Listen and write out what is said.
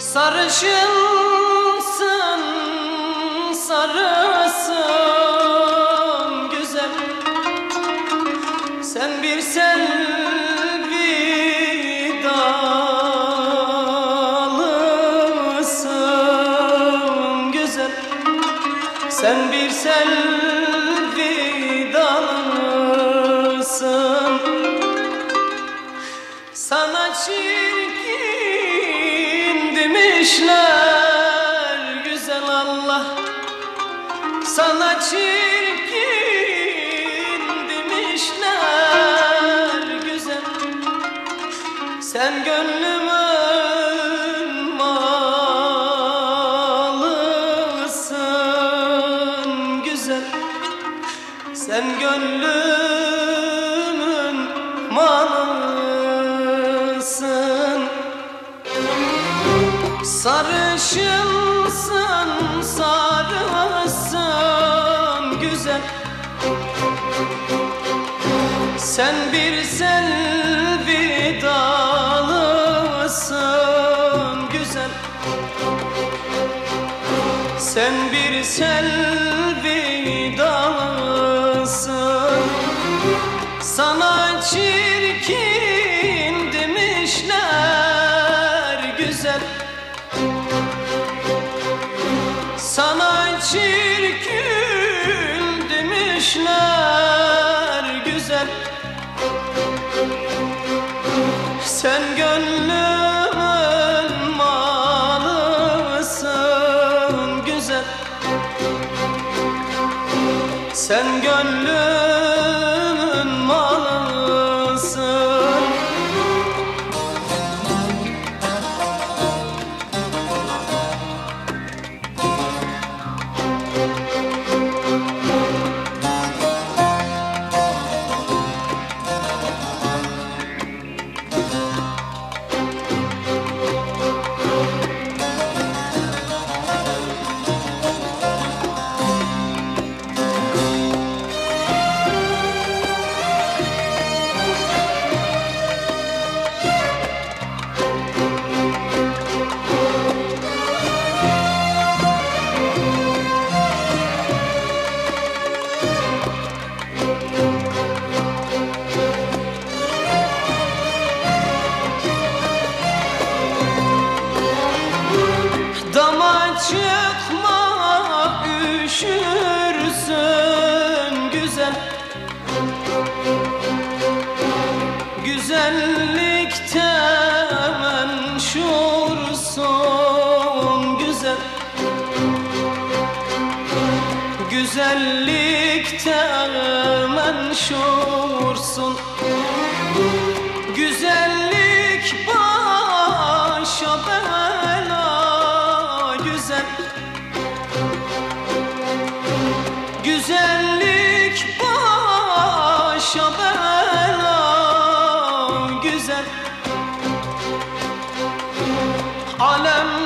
Sarışınsın, sarısın güzel. Sen bir selvi dalısın güzel. Sen bir selvi dalısın. Sana çirkin demişler güzel Allah. Sana çirkin demişler güzel. Sen gönlümün malısın güzel. Sen gönlümün malısın. Sarışınsın, sarısın güzel. Sen bir selvi dalısın güzel. Sen bir selvi dalısın. Sana çirkin demişler güzel. Sana çirkin demişler güzel. Sen gönlümün malısın güzel. Sen gönlümün malısın. Dama çıkma üşürsün güzel. Güzellikte menşursun güzel. Güzellikte menşursun. Güzellik başa bela güzel. Güzellik başa bela güzel. Alem